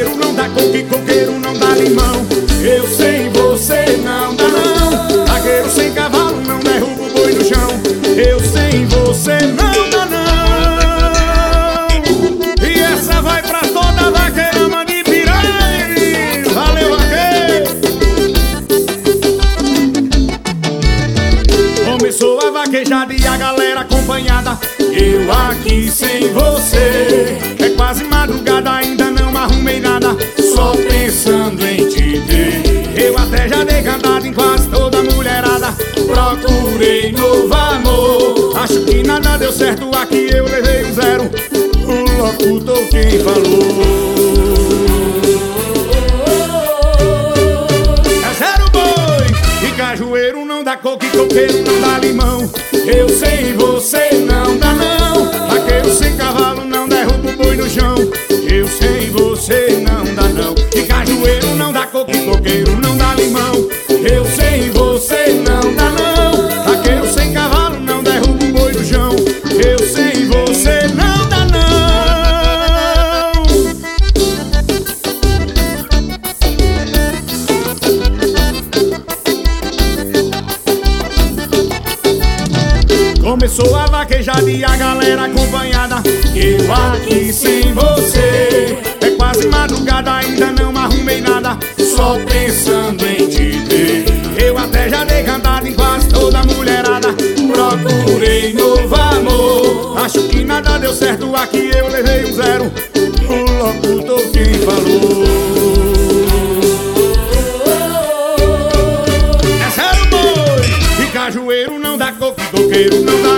cajueiro não dá coco e coqueiro não dá limão. Eu sem você não dá não. Vaqueiro sem cavalo não derruba o boi no chão. Eu sem você não dá não. E essa vai pra toda vaqueirama de Piranha. Valeu, vaqueiro. Começou a vaquejada e a galera acompanhada. Eu aqui sem você. É quase madrugada, ainda não arrumei nada, só pensando em te ter. Eu até já dei cantada em quase toda mulherada. Procurei novo amor. Acho que nada deu certo, aqui eu levei um zero. O locutor quem falou. É zero boi. E cajueiro não dá coco e coqueiro não dá limão. Eu sem você não dá não. Vaqueiro sem cavalo não derruba o boi no chão. Eu sem você não dá não. E cajueiro não dá coco e coqueiro não dá limão. Eu sem você não dá não. Vaqueiro sem cavalo não derruba o boi no chão. Eu sem você não dá não. Começou a vaquejada e a galera acompanhada. Eu aqui sem você. É quase madrugada, ainda não arrumei nada, só pensando em te ter. Eu até já dei cantada em quase toda mulherada. Procurei novo amor. Acho que nada deu certo, aqui eu levei um zero. O locutor quem falou. É zero boi. E cajueiro não dá coco, coqueiro não dá